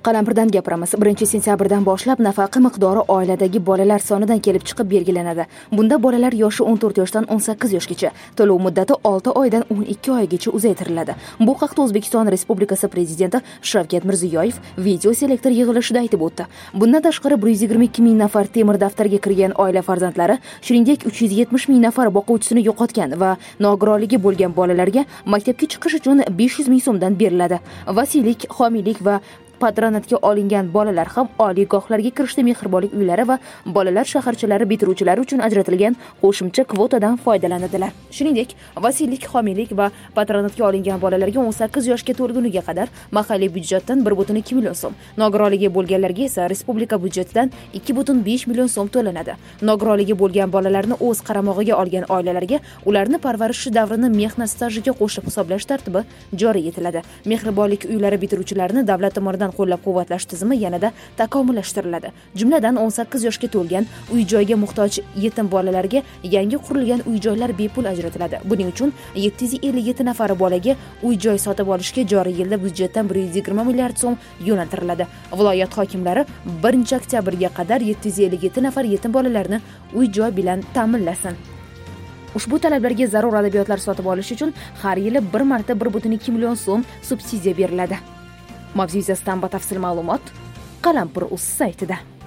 Qalampirdan gapiramiz. 1-sentyabrdan boshlab nafaqa miqdori oiladagi bolalar sonidan kelib chiqib belgilanadi. Bunda bolalar yoshi 14 yoshdan 18 yoshgacha, to'lov muddati 6 oydan 12 oygacha uzaytiriladi. Bu haqda O'zbekiston Respublikasi Prezidenti Shavkat Mirziyoyev video selektor yig'ilishida aytib o'tdi. Bundan tashqari 122 ming nafar temir daftarga kirgan oila farzandlari, shuningdek 370 ming nafar boquvchisini yo'qotgan va nogironligi bo'lgan bolalarga maktabga chiqish uchun 500 ming so'mdan beriladi. Vasiylik, homiylik va patronatga olingan bolalar ham oliygohlarga kirishda mehribonlik uylari va bolalar shaharchalari bitiruvchilari uchun ajratilgan qo'shimcha kvotadan foydalanadilar. Shuningdek, vasiylik, homiylik va patronatga olingan bolalarga 18 yoshga to'lguniga qadar mahalliy byudjetdan 1,2 million so'm, nogironligi bo'lganlarga esa respublika byudjetidan 2,5 million so'm to'lanadi. Nogironligi bo'lgan bolalarni o'z qaramog'iga olgan oilalarga ularni parvarishi davrini mehnat stajiga qo'shib hisoblash tartibi joriy etiladi. Mehribonlik uylari bitiruvchilarini davlat tomonidan qo'llab-quvvatlash tizimi yanada takomillashtiriladi. Jumladan 18 yoshga to'lgan uy-joyga muhtoj yetim bolalarga yangi qurilgan uy-joylar bepul ajratiladi. Buning uchun 757 nafar bolaga uy-joy sotib olishga joriy yilda byudjetdan 120 milliard so'm yo'naltiriladi. Viloyat hokimlari 1-oktyabrga qadar 757 nafar yetim bolalarni uy-joy bilan ta'minlasin. Ushbu talablarga zarur adabiyotlar sotib olish uchun har yili bir marta 1,2 million so'm subsidiya beriladi. Mavzu yuzasidan batafsil ma'lumot Qalampir.uz saytida.